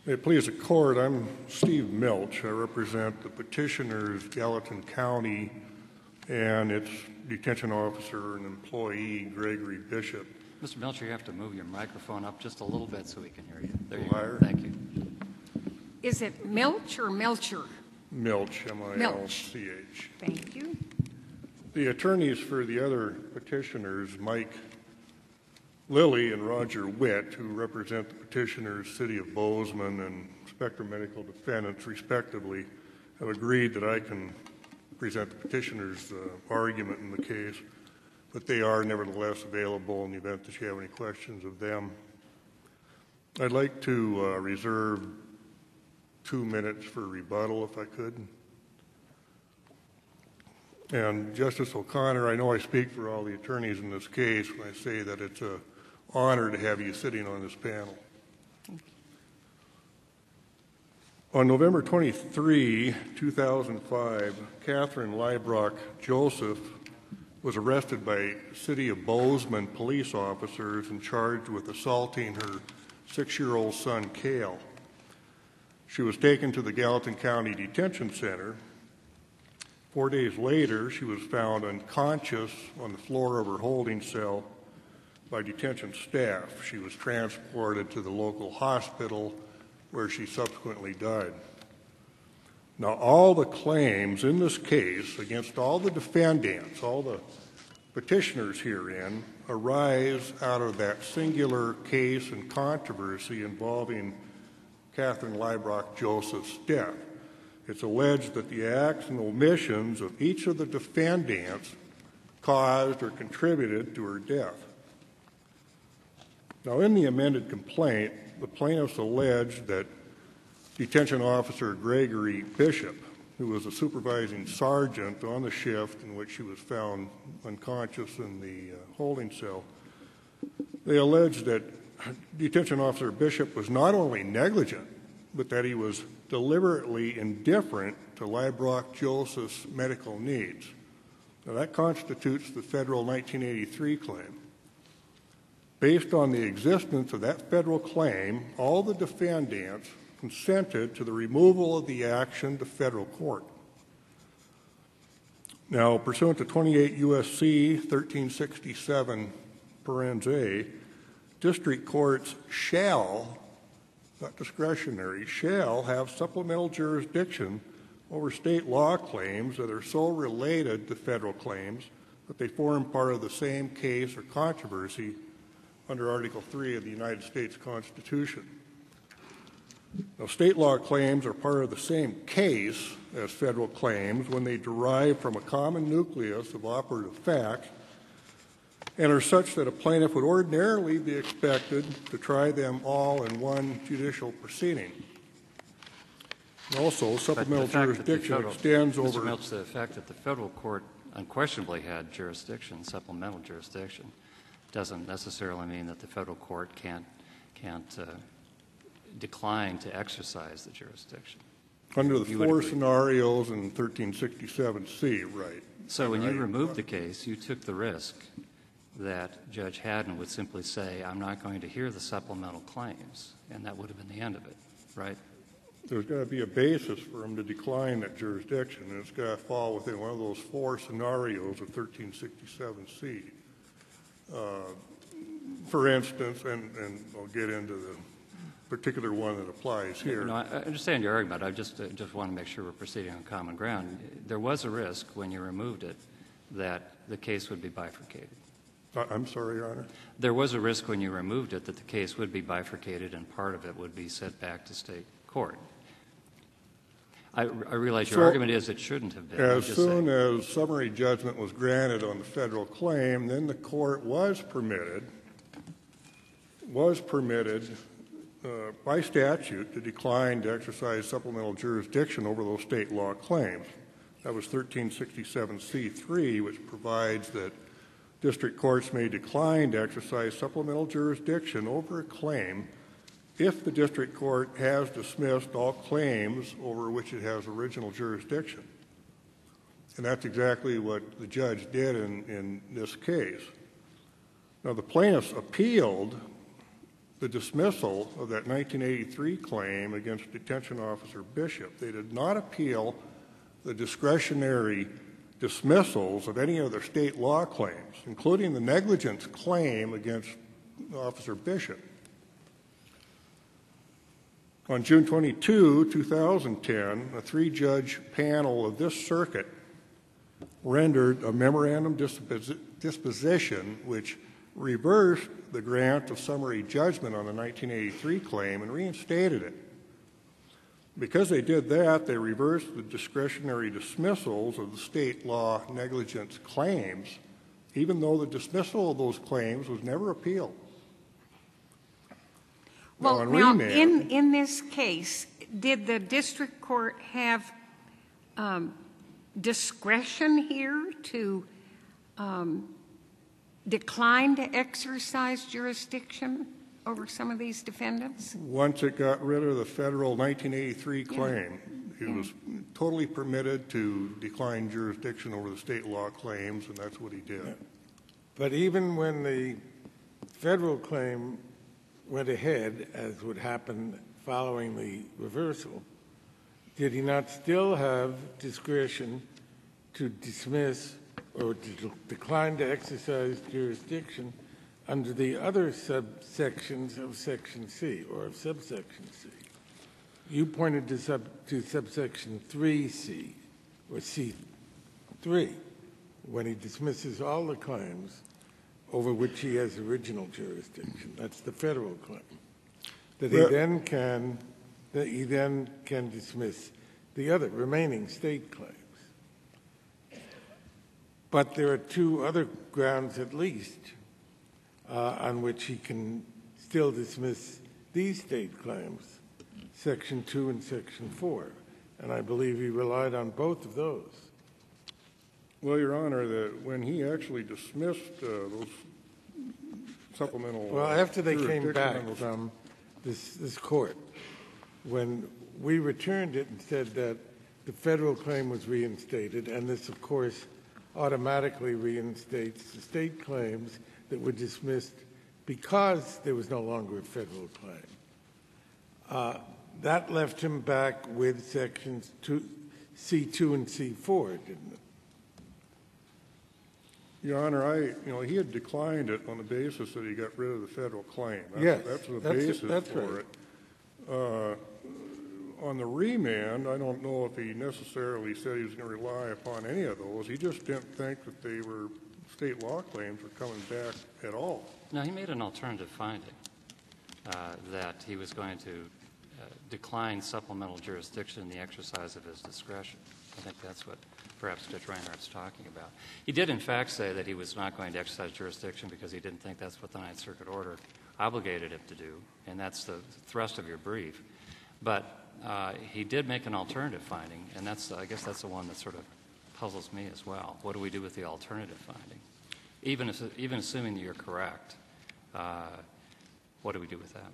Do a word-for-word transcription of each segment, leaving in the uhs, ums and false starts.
May it please the court, I'm Steve Milch. I represent the petitioners, Gallatin County, and its detention officer and employee, Gregory Bishop. Mister Milch, you have to move your microphone up just a little bit so we can hear you. There you Higher. go. Thank you. Is it Milch or Melcher? Milch, M I L C H. Thank you. The attorneys for the other petitioners, Mike Lilly and Roger Witt, who represent the petitioners, City of Bozeman and Spectrum Medical Defendants, respectively, have agreed that I can present the petitioners' uh, argument in the case, but they are nevertheless available in the event that you have any questions of them. I'd like to uh, reserve two minutes for rebuttal, if I could. And Justice O'Connor, I know I speak for all the attorneys in this case when I say that it's an honor to have you sitting on this panel. On November twenty-third, two thousand five, Catherine Leibrock Joseph was arrested by City of Bozeman police officers and charged with assaulting her six-year-old son, Cale. She was taken to the Gallatin County Detention Center. Four days later, she was found unconscious on the floor of her holding cell by detention staff. She was transported to the local hospital where she subsequently died. Now, all the claims in this case against all the defendants, all the petitioners herein, arise out of that singular case and controversy involving Catherine Leibrock Joseph's death. It's alleged that the acts and omissions of each of the defendants caused or contributed to her death. Now, in the amended complaint, the plaintiffs alleged that Detention Officer Gregory Bishop, who was a supervising sergeant on the shift in which she was found unconscious in the uh, holding cell, they alleged that Detention Officer Bishop was not only negligent, but that he was deliberately indifferent to Leibrock Joseph's medical needs. Now, that constitutes the federal nineteen eighty-three claim. Based on the existence of that federal claim, all the defendants consented to the removal of the action to federal court. Now, pursuant to twenty-eight U S C thirteen sixty-seven parens A, district courts shall, not discretionary, shall have supplemental jurisdiction over state law claims that are so related to federal claims that they form part of the same case or controversy under Article three of the United States Constitution. Now, state law claims are part of the same case as federal claims when they derive from a common nucleus of operative facts and are such that a plaintiff would ordinarily be expected to try them all in one judicial proceeding. And also, supplemental jurisdiction federal, extends Mister over... Milch, the fact that the federal court unquestionably had jurisdiction, supplemental jurisdiction, doesn't necessarily mean that the federal court can't, can't uh, decline to exercise the jurisdiction. Under the you four scenarios in thirteen sixty-seven C, right. So when you removed the case, you took the risk that Judge Haddon would simply say, I'm not going to hear the supplemental claims, and that would have been the end of it, right? There's got to be a basis for him to decline that jurisdiction, and it's got to fall within one of those four scenarios of thirteen sixty-seven C. Uh, for instance, and, and I'll get into the particular one that applies here. No, I understand your argument. I just uh, just want to make sure we're proceeding on common ground. There was a risk when you removed it that the case would be bifurcated. Uh, I'm sorry, Your Honor? There was a risk when you removed it that the case would be bifurcated and part of it would be sent back to state court. I, I realize your so, argument is it shouldn't have been. As soon saying. as summary judgment was granted on the federal claim, then the court was permitted, was permitted uh, by statute to decline to exercise supplemental jurisdiction over those state law claims. That was thirteen sixty-seven C three, which provides that district courts may decline to exercise supplemental jurisdiction over a claim if the district court has dismissed all claims over which it has original jurisdiction. And that's exactly what the judge did in, in this case. Now, the plaintiffs appealed the dismissal of that nineteen eighty-three claim against Detention Officer Bishop. They did not appeal the discretionary dismissals of any of their state law claims, including the negligence claim against Officer Bishop. On June twenty-second, two thousand ten, a three-judge panel of this circuit rendered a memorandum dispos- disposition which reversed the grant of summary judgment on the nineteen eighty-three claim and reinstated it. Because they did that, they reversed the discretionary dismissals of the state law negligence claims, even though the dismissal of those claims was never appealed. Well, on now, remand- in, in this case, did the district court have um, discretion here to um, decline to exercise jurisdiction over some of these defendants? Once it got rid of the federal nineteen eighty-three claim, it Yeah. was totally permitted to decline jurisdiction over the state law claims, and that's what he did. But even when the federal claim went ahead, as would happen following the reversal, did he not still have discretion to dismiss or to decline to exercise jurisdiction under the other subsections of Section C or of subsection C? You pointed to, sub, to subsection three C or C three when he dismisses all the claims over which he has original jurisdiction. That's the federal claim. That he Well- then can that he then can dismiss the other remaining state claims. But there are two other grounds at least uh, on which he can still dismiss these state claims, Section two and Section four. And I believe he relied on both of those. Well, Your Honor, that when he actually dismissed uh, those supplemental Well, after they came jurisdiction back on those- from this, this court, when we returned it and said that the federal claim was reinstated, and this, of course, automatically reinstates the state claims that were dismissed because there was no longer a federal claim. Uh, that left him back with sections two, C two and C four, didn't it? Your Honor, I, you know, he had declined it on the basis that he got rid of the federal claim. That's, Yes, that's the that's- basis that's for right. it. Uh, on the remand, I don't know if he necessarily said he was going to rely upon any of those. He just didn't think that they were state law claims were coming back at all. No, he made an alternative finding uh, that he was going to uh, decline supplemental jurisdiction in the exercise of his discretion. I think that's what perhaps Judge Reinhardt's talking about. He did, in fact, say that he was not going to exercise jurisdiction because he didn't think that's what the Ninth Circuit order obligated him to do, and that's the thrust of your brief. But uh, he did make an alternative finding, and that's, I guess that's the one that sort of puzzles me as well. What do we do with the alternative finding? Even, if, even assuming that you're correct, uh, what do we do with that?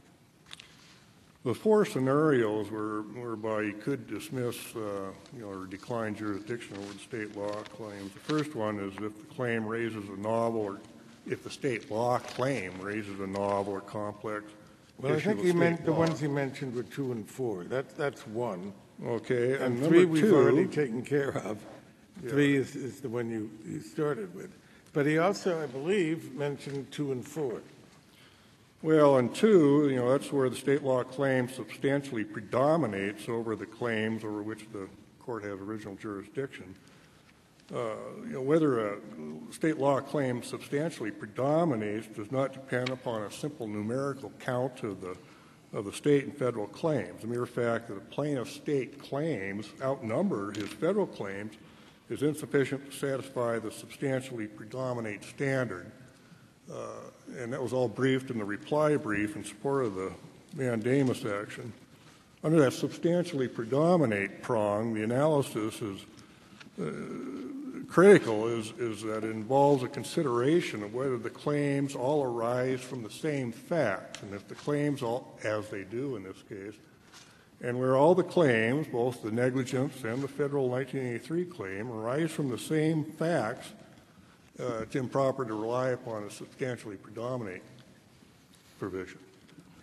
The four scenarios were, whereby he could dismiss, uh, you know, or decline jurisdiction over the state law claims. The first one is if the claim raises a novel, or if the state law claim raises a novel or complex Well, I issue think of he state meant the law. ones he mentioned were two and four. That, that's one. Okay, and, And number three we've two, already taken care of. Three is, is the one you, you started with. But he also, I believe, mentioned two and four. well, and two, you know, that's where the state law claim substantially predominates over the claims over which the court has original jurisdiction. Uh, you know, whether a state law claim substantially predominates does not depend upon a simple numerical count of the of the state and federal claims. The mere fact that a plaintiff's state claims outnumber his federal claims is insufficient to satisfy the substantially predominate standard. Uh, and that was all briefed in the reply brief in support of the mandamus action. Under that substantially predominate prong, the analysis is uh, critical is, is that it involves a consideration of whether the claims all arise from the same facts. And if the claims, all, as they do in this case, and where all the claims, both the negligence and the federal nineteen eighty-three claim, arise from the same facts, uh, it's improper to rely upon a substantially predominate provision.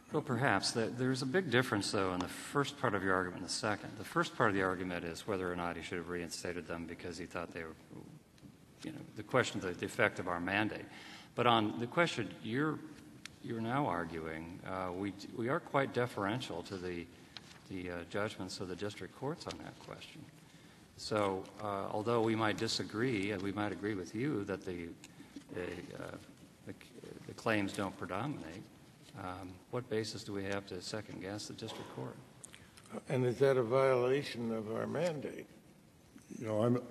Well, perhaps. The- There's a big difference, though, in the first part of your argument and the second. The first part of the argument is whether or not he should have reinstated them because he thought they were, you know, the question of the effect of our mandate. But on the question you're you're now arguing, uh, we we are quite deferential to the the uh, judgments of the district courts on that question. So, uh, although we might disagree, and we might agree with you that the the, uh, the, the claims don't predominate, um, what basis do we have to second guess the district court? And is that a violation of our mandate? You know, I'm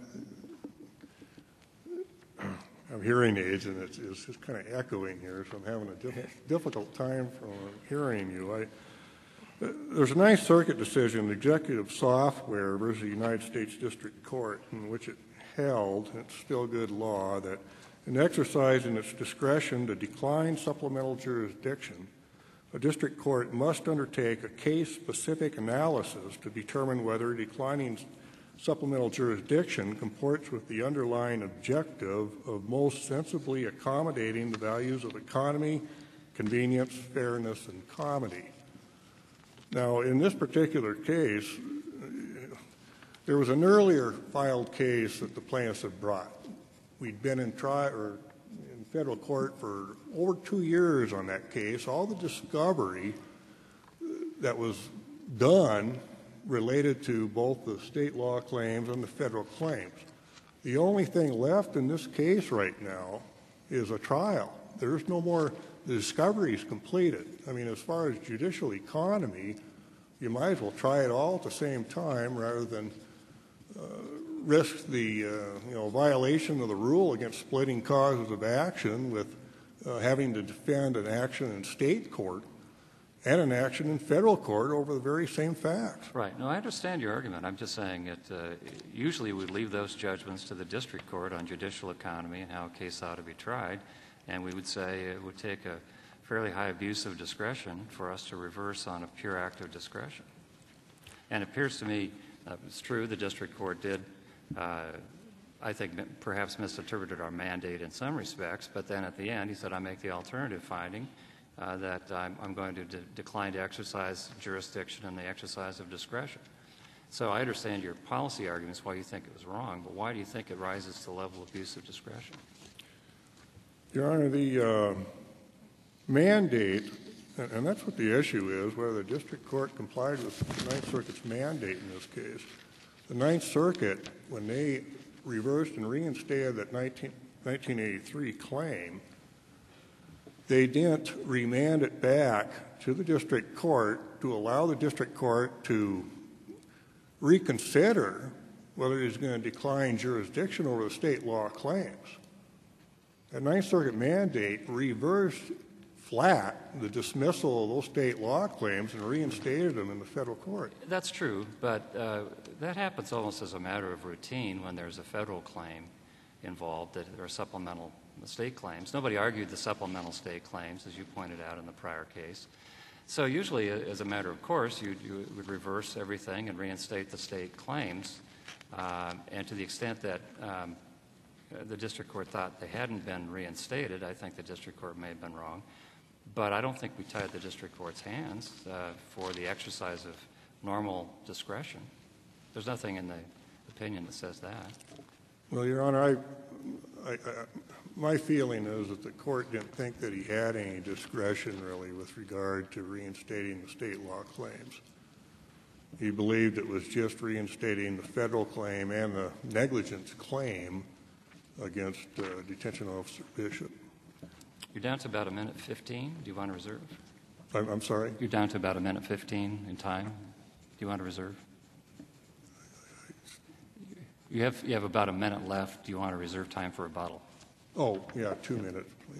I'm hearing aids, and it's, it's just kind of echoing here, so I'm having a diff- difficult time from hearing you. I, there's a Ninth Circuit decision, Executive Software versus the United States District Court, in which it held, and it's still good law, that in exercising its discretion to decline supplemental jurisdiction, a district court must undertake a case-specific analysis to determine whether declining supplemental jurisdiction comports with the underlying objective of most sensibly accommodating the values of economy, convenience, fairness, and comity. Now, in this particular case, there was an earlier filed case that the plaintiffs had brought. We'd been in trial or in federal court for over two years on that case. All the discovery that was done related to both the state law claims and the federal claims. The only thing left in this case right now is a trial. There's no more, the discovery is completed. I mean, as far as judicial economy, you might as well try it all at the same time rather than uh, risk the uh, you know, violation of the rule against splitting causes of action with uh, having to defend an action in state court and an action in federal court over the very same facts. Right. No, I understand your argument. I'm just saying that uh, usually we leave those judgments to the district court on judicial economy and how a case ought to be tried, and we would say it would take a fairly high abuse of discretion for us to reverse on a pure act of discretion. And it appears to me uh, it's true the district court did, uh, I think, perhaps misinterpreted our mandate in some respects, but then at the end he said, I make the alternative finding Uh, that I'm, I'm going to de- decline to exercise jurisdiction and the exercise of discretion. So I understand your policy arguments why you think it was wrong, but why do you think it rises to the level of abuse of discretion? Your Honor, the uh, mandate, and, and that's what the issue is, whether the district court complied with the Ninth Circuit's mandate in this case. The Ninth Circuit, when they reversed and reinstated that nineteen eighty-three claim, they didn't remand it back to the district court to allow the district court to reconsider whether he's going to decline jurisdiction over the state law claims. The Ninth Circuit mandate reversed flat the dismissal of those state law claims and reinstated them in the federal court. That's true, but uh, that happens almost as a matter of routine when there's a federal claim involved that there are supplemental state claims. Nobody argued the supplemental state claims, as you pointed out in the prior case. So usually, as a matter of course, you, you would reverse everything and reinstate the state claims. Uh, and to the extent that um, the district court thought they hadn't been reinstated, I think the district court may have been wrong. But I don't think we tied the district court's hands uh, for the exercise of normal discretion. There's nothing in the opinion that says that. Well, Your Honor, I, I, I, my feeling is that the court didn't think that he had any discretion, really, with regard to reinstating the state law claims. He believed it was just reinstating the federal claim and the negligence claim against uh, Detention Officer Bishop. You're down to about a minute fifteen. Do you want to reserve? I'm, I'm sorry? You're down to about a minute fifteen in time. Do you want to reserve? You have, you have about a minute left. Do you want to reserve time for rebuttal? Oh, yeah, two minutes, please.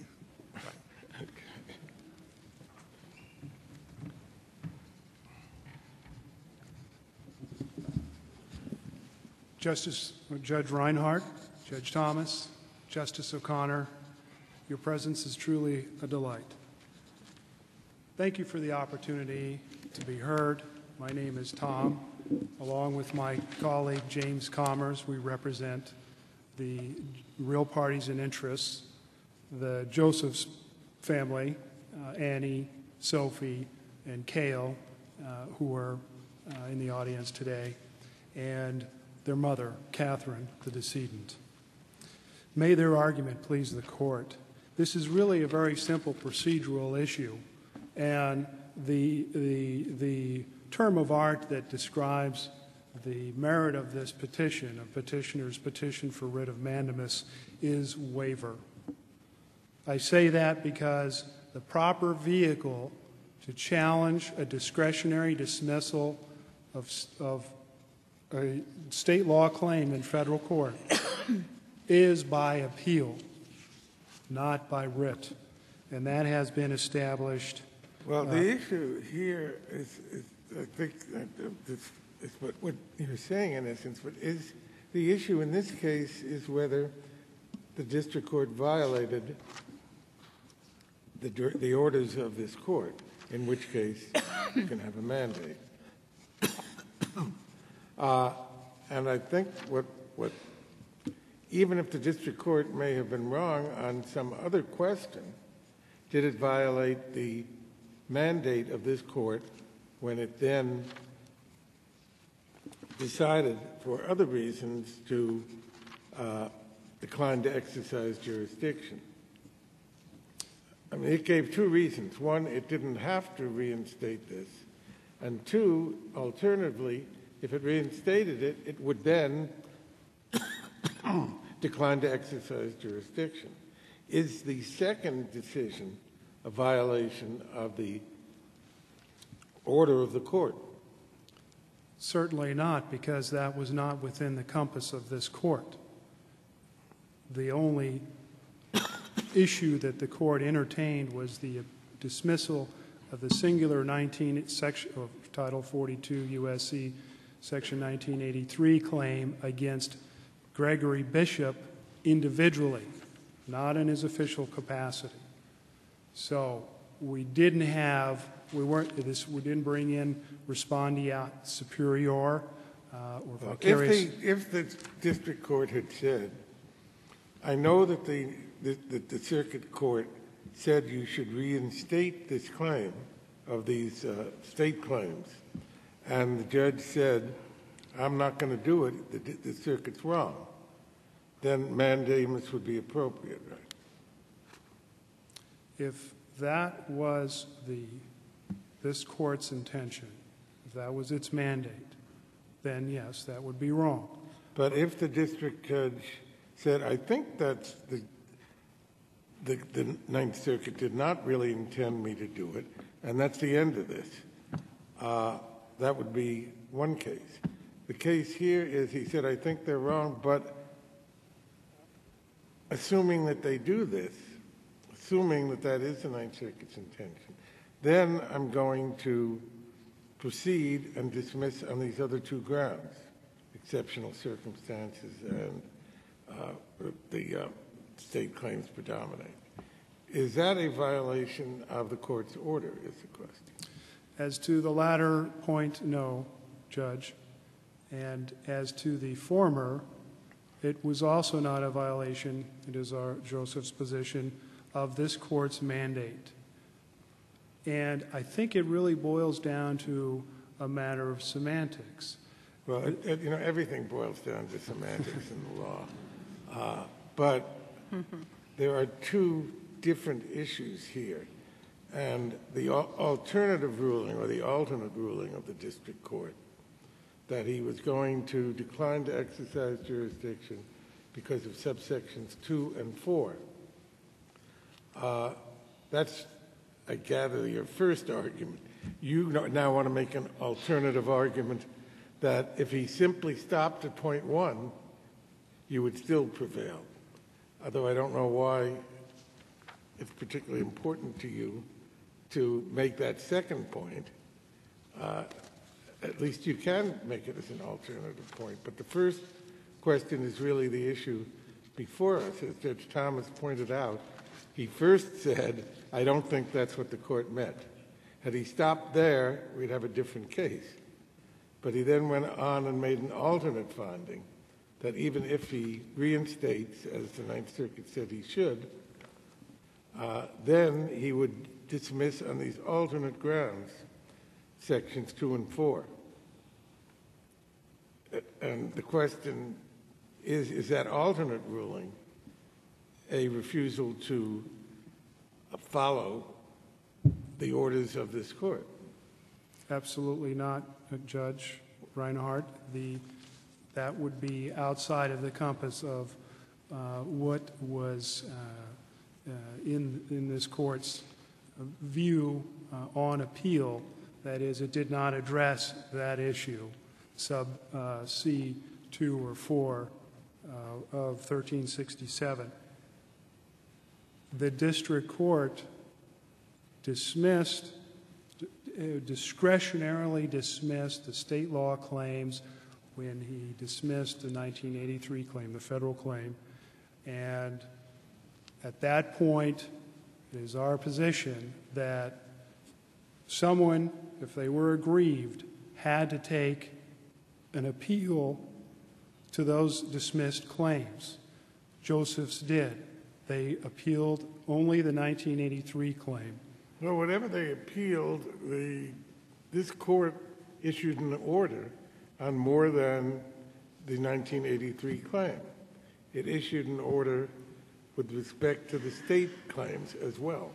Justice, Judge Reinhardt, Judge Thomas, Justice O'Connor, your presence is truly a delight. Thank you for the opportunity to be heard. My name is Tom. Along with my colleague James Commerce, we represent the real parties and interests, the Joseph's family, uh, Annie, Sophie, and Cale, uh, who are uh, in the audience today, and their mother, Catherine, the decedent. May their argument please the court. This is really a very simple procedural issue, and the, the, the term of art that describes the merit of this petition, a petitioner's petition for writ of mandamus, is waiver. I say that because the proper vehicle to challenge a discretionary dismissal of, of a state law claim in federal court is by appeal, not by writ. And that has been established. Well, the uh, issue here is, is I think, that this is what, what you're saying in essence, but is the issue in this case is whether the district court violated the, the orders of this court, in which case you can have a mandate. Uh, and I think what, what, even if the district court may have been wrong on some other question, did it violate the mandate of this court when it then decided for other reasons to uh, decline to exercise jurisdiction? I mean, it gave two reasons. One, it didn't have to reinstate this. And two, alternatively, if it reinstated it, it would then decline to exercise jurisdiction. Is the second decision a violation of the order of the court? Certainly not, because that was not within the compass of this court. The only issue that the court entertained was the dismissal of the singular nineteen section of Title forty-two U S C Section nineteen eighty-three claim against Gregory Bishop individually, not in his official capacity. So we didn't have, we weren't, this, we didn't bring in respondeat superior uh, or vicarious. If the, if the district court had said, I know that the, the, the, the circuit court said you should reinstate this claim of these uh, state claims, and the judge said, I'm not going to do it, the, the circuit's wrong, then mandamus would be appropriate, right? If that was the, this court's intention, if that was its mandate, then yes, that would be wrong. But if the district judge said, I think that's the, the, the Ninth Circuit did not really intend me to do it, and that's the end of this, uh, that would be one case. The case here is he said, I think they're wrong, but assuming that they do this, assuming that that is the Ninth Circuit's intention, then I'm going to proceed and dismiss on these other two grounds, exceptional circumstances and uh, the uh, state claims predominate. Is that a violation of the court's order, is the question? As to the latter point, no, Judge. And as to the former, it was also not a violation, it is our Joseph's position, of this court's mandate. And I think it really boils down to a matter of semantics. Well, it, it, you know, everything boils down to semantics in the law. Uh, but there are two different issues here. And the al- alternative ruling, or the alternate ruling of the district court, that he was going to decline to exercise jurisdiction because of subsections two and four. Uh, that's, I gather, your first argument. You now want to make an alternative argument that if he simply stopped at point one, you would still prevail. Although I don't know why it's particularly important to you to make that second point. Uh, at least you can make it as an alternative point. But the first question is really the issue before us. As Judge Thomas pointed out, he first said, I don't think that's what the court meant. Had he stopped there, we'd have a different case. But he then went on and made an alternate finding that even if he reinstates, as the Ninth Circuit said he should, uh, then he would dismiss on these alternate grounds sections two and four. And the question is, is that alternate ruling a refusal to follow the orders of this court? Absolutely not, Judge Reinhardt. The, that would be outside of the compass of uh, what was uh, uh, in, in this court's view uh, on appeal. That is, it did not address that issue, sub uh, C two or four uh, of thirteen sixty-seven. The district court dismissed, discretionarily dismissed the state law claims when he dismissed the nineteen eighty-three claim, the federal claim. And at that point, it is our position that someone, if they were aggrieved, had to take an appeal to those dismissed claims. Joseph's did. They appealed only the nineteen eighty-three claim. Well, whatever they appealed, the, this court issued an order on more than the nineteen eighty-three claim. It issued an order with respect to the state claims as well.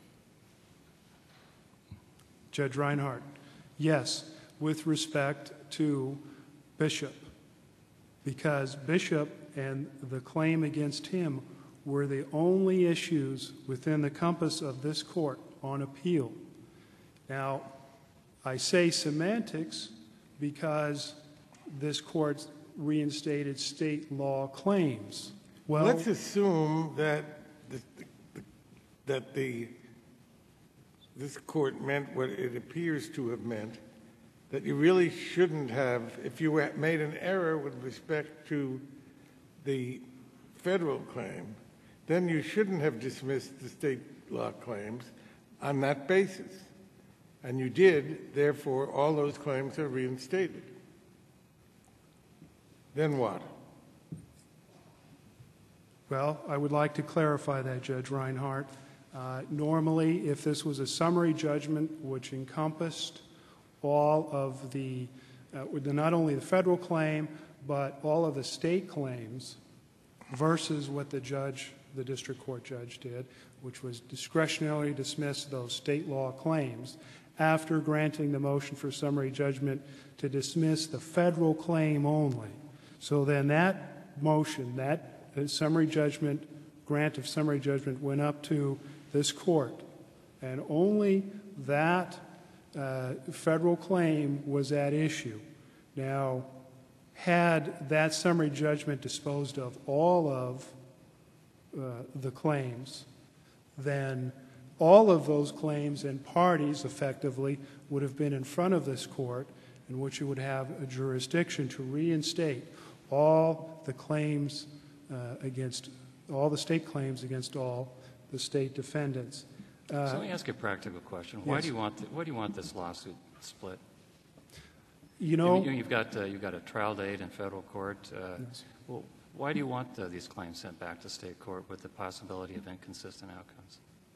Judge Reinhardt, yes, with respect to Bishop, because Bishop and the claim against him were the only issues within the compass of this court on appeal. Now, I say semantics because this court reinstated state law claims. Well, let's assume that the, the, that the this court meant what it appears to have meant, that you really shouldn't have, if you made an error with respect to the federal claim, then you shouldn't have dismissed the state law claims on that basis. And you did, therefore, all those claims are reinstated. Then what? Well, I would like to clarify that, Judge Reinhardt. Uh, normally, if this was a summary judgment which encompassed all of the, uh, not only the federal claim, but all of the state claims versus what the judge, the district court judge did, which was discretionarily dismiss those state law claims after granting the motion for summary judgment to dismiss the federal claim only. So then that motion, that uh, summary judgment, grant of summary judgment went up to this court, and only that uh, federal claim was at issue. Now, had that summary judgment disposed of all of uh, the claims, then all of those claims and parties effectively would have been in front of this court, in which it would have a jurisdiction to reinstate all the claims uh, against, all the state claims against all the state defendants. Uh, so let me ask you a practical question. Why yes. do you want, th- why do you want this lawsuit split? You know, you, you've got uh, you've got a trial date in federal court. Uh, yes. Well, why do you want uh, these claims sent back to state court with the possibility of inconsistent outcomes?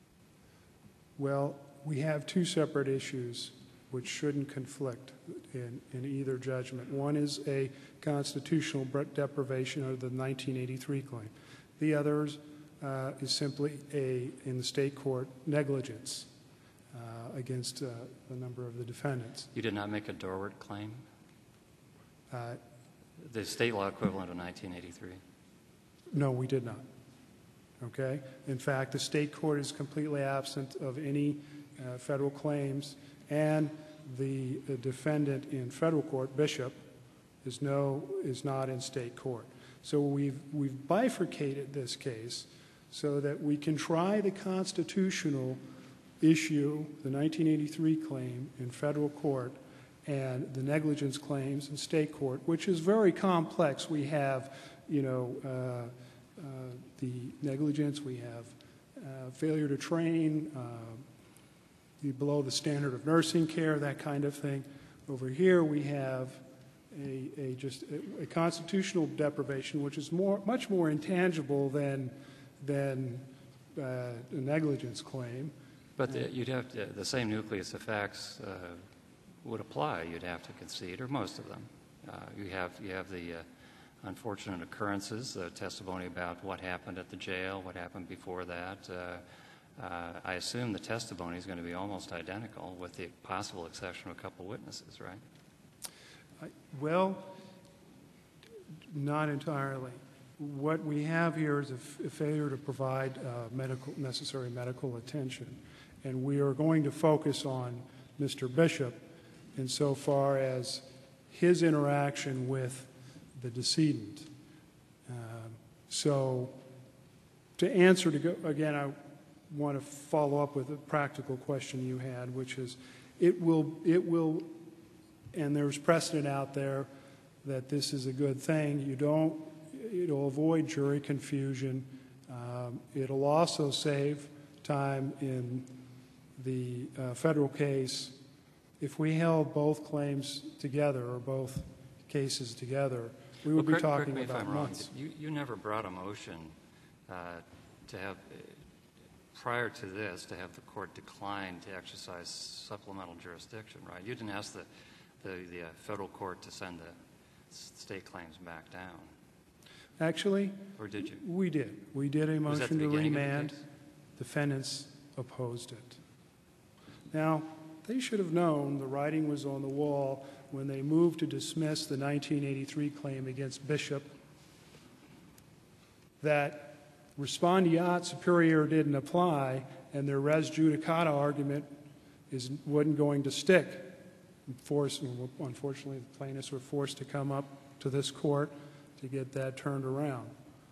Well, we have two separate issues which shouldn't conflict in, in either judgment. One is a constitutional deprivation of the nineteen eighty-three claim. The other uh, is simply a, in the state court, negligence uh, against uh, a number of the defendants. You did not make a Dorwart claim? Uh, The state law equivalent of nineteen eighty-three? No, we did not. Okay? In fact, the state court is completely absent of any uh, federal claims, and the, the defendant in federal court, Bishop, is no is not in state court. So we've we've bifurcated this case so that we can try the constitutional issue, the nineteen eighty-three claim, in federal court, and the negligence claims in state court, which is very complex. We have, you know, uh, uh, the negligence, we have uh, failure to train, uh, the below the standard of nursing care, that kind of thing. Over here we have a, a just a, a constitutional deprivation, which is more, much more intangible than than uh, a negligence claim. But the, you'd have to, the same nucleus of facts uh, would apply. You'd have to concede, or most of them. Uh, you have you have the uh, unfortunate occurrences, the testimony about what happened at the jail, what happened before that. Uh, uh, I assume the testimony is going to be almost identical, with the possible exception of a couple witnesses, right? I- Well, not entirely. What we have here is a, f- a failure to provide uh, medical, necessary medical attention. And we are going to focus on Mister Bishop insofar as his interaction with the decedent. Um, so to answer, to go, again, I want to follow up with a practical question you had, which is, it will, it will, and there's precedent out there that this is a good thing. You don't, it'll avoid jury confusion. Um, it'll also save time in the uh, federal case. If we held both claims together, or both cases together, we would Well, be correct, talking correct me about if I'm wrong. months. You, you never brought a motion uh, to have, prior to this, to have the court decline to exercise supplemental jurisdiction, right? You didn't ask the, the, the uh, federal court to send the state claims back down, Actually, or did you? we did. We did a Was that the motion to beginning of the remand. case? Defendants opposed it. Now, they should have known the writing was on the wall when they moved to dismiss the nineteen eighty-three claim against Bishop, that respondeat superior didn't apply, and their res judicata argument is, wasn't going to stick. Forced, unfortunately, the plaintiffs were forced to come up to this court to get that turned around.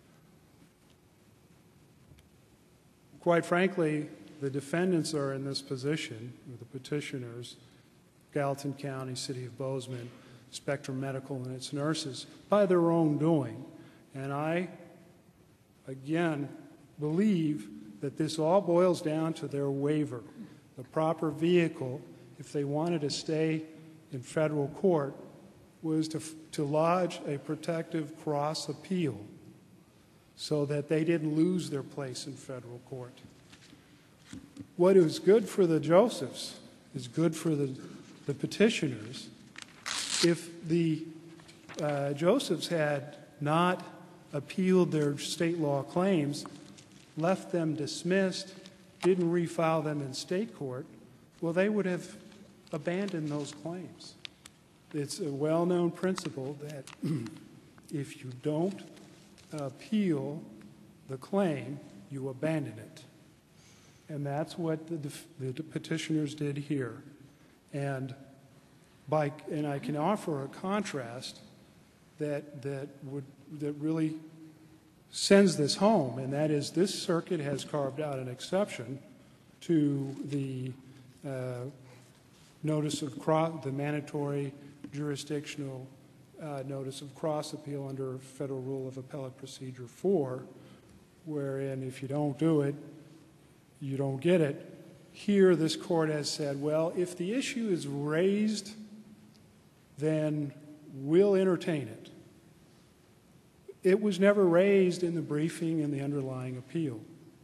Quite frankly, the defendants are in this position, or the petitioners, Gallatin County, City of Bozeman, Spectrum Medical and its nurses, by their own doing. And I, again, believe that this all boils down to their waiver. The proper vehicle, if they wanted to stay in federal court, was to, to lodge a protective cross appeal so that they didn't lose their place in federal court. What is good for the Josephs is good for the, the petitioners. If the uh, Josephs had not appealed their state law claims, left them dismissed, didn't refile them in state court, well, they would have abandoned those claims. It's a well-known principle that if you don't appeal the claim, you abandon it. And that's what the, the petitioners did here. And by, and I can offer a contrast that, that, would, that really sends this home, and that is this circuit has carved out an exception to the uh, notice of cross, the mandatory jurisdictional uh, notice of cross appeal under Federal Rule of Appellate Procedure four, wherein if you don't do it, you don't get it. Here, this court has said, well, if the issue is raised, then we'll entertain it. It was never raised in the briefing in the underlying appeal.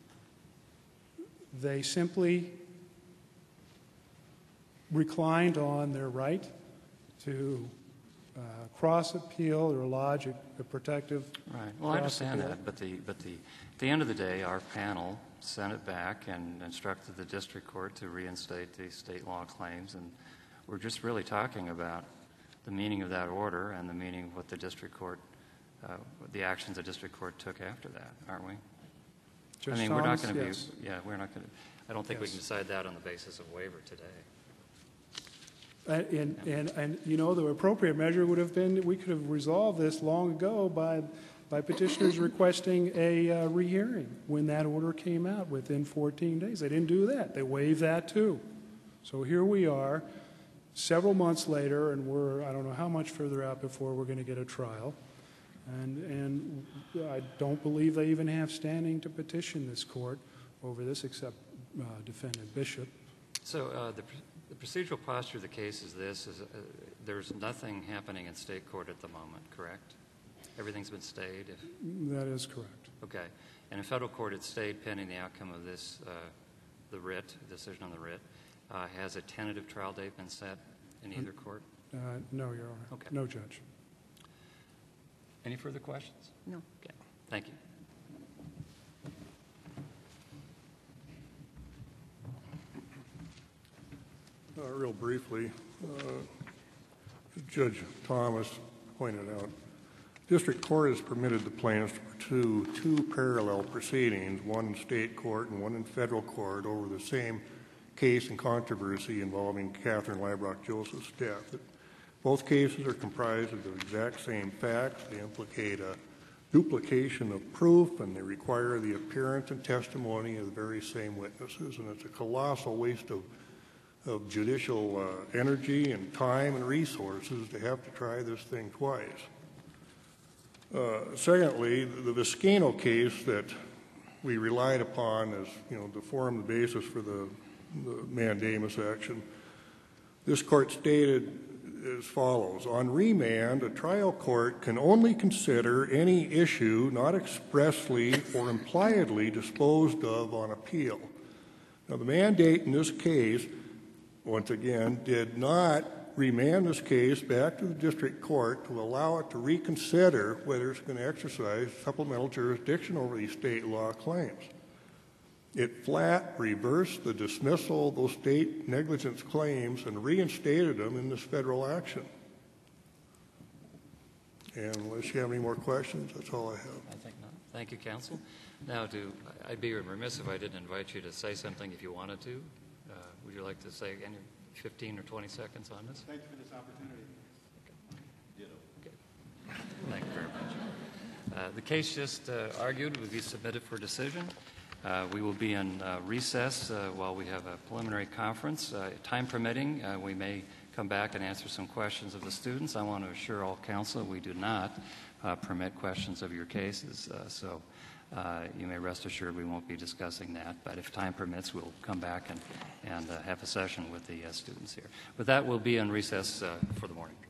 They simply reclined on their right to uh, cross appeal or lodge a, a protective. Right. Well, I understand appeal. that, but the but the at the end of the day, our panel sent it back and instructed the district court to reinstate the state law claims, and we're just really talking about the meaning of that order and the meaning of what the district court, uh, the actions the district court took after that, aren't we? Judge I mean, Thomas, we're not going to yes. be. Yeah, we're not going to. I don't think we Yes. can decide that on the basis of waiver today. And, and, and, and, you know, the appropriate measure would have been, we could have resolved this long ago by, by petitioners requesting a uh, rehearing when that order came out within fourteen days. They didn't do that. They waived that too. So here we are, several months later, and we're, I don't know how much further out before we're going to get a trial. And, and I don't believe they even have standing to petition this court over this except uh, Defendant Bishop. So uh, the, the procedural posture of the case is this: is uh, there's nothing happening in state court at the moment, correct? Everything's been stayed. If, That is correct. okay, and in federal court, it's stayed pending the outcome of this, uh, the writ, decision on the writ. Uh, has a tentative trial date been set? in either court? Uh, No, Your Honor. Okay. No, Judge. Any further questions? No. Okay, thank you. Uh, real briefly, uh, Judge Thomas pointed out, District Court has permitted the plaintiffs to pursue two parallel proceedings, one in state court and one in federal court, over the same case and controversy involving Catherine Librock Joseph's death. Both cases are comprised of the exact same facts. They implicate a duplication of proof, and they require the appearance and testimony of the very same witnesses, and it's a colossal waste of of judicial uh, energy and time and resources to have to try this thing twice. Uh, secondly, the Viscano case that we relied upon as, you know, to form the basis for the, the mandamus action, this court stated as follows: on remand, a trial court can only consider any issue not expressly or impliedly disposed of on appeal. Now, the mandate in this case, once again, did not remand this case back to the district court to allow it to reconsider whether it's going to exercise supplemental jurisdiction over these state law claims. It flat reversed the dismissal of those state negligence claims and reinstated them in this federal action. And unless you have any more questions, that's all I have. I think not. Thank you, counsel. Now, do, I'd be remiss if I didn't invite you to say something if you wanted to. Uh, would you like to say any fifteen or twenty seconds on this? Thank you for this opportunity. Okay. Okay. Thank you very much. Uh, the case just uh, argued will be submitted for decision. Uh, we will be in uh, recess uh, while we have a preliminary conference. Uh, time permitting, uh, we may come back and answer some questions of the students. I want to assure all counsel we do not uh, permit questions of your cases. Uh, so uh, you may rest assured we won't be discussing that. But if time permits, we'll come back and, and uh, have a session with the uh, students here. With that, we'll be in recess uh, for the morning.